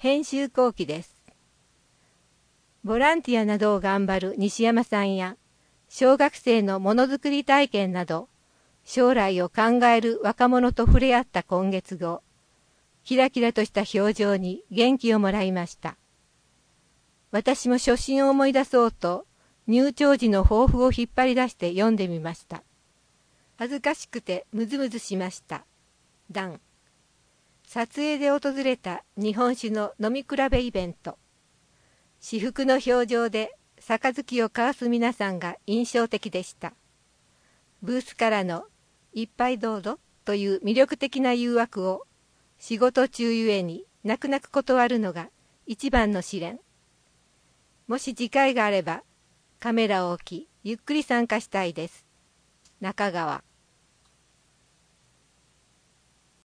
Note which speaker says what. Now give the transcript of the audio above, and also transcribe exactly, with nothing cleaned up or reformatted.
Speaker 1: 編集後期です。ボランティアなどを頑張る西山さんや、小学生のものづくり体験など、将来を考える若者と触れ合った今月号、キラキラとした表情に元気をもらいました。私も初心を思い出そうと、入庁時の抱負を引っ張り出して読んでみました。恥ずかしくてムズムズしました。段。撮影で訪れた日本酒の飲み比べイベント。至福の表情で杯を交わす皆さんが印象的でした。ブースからの一杯どうぞという魅力的な誘惑を仕事中ゆえに泣く泣く断るのが一番の試練。もし次回があればカメラを置きゆっくり参加したいです。中川。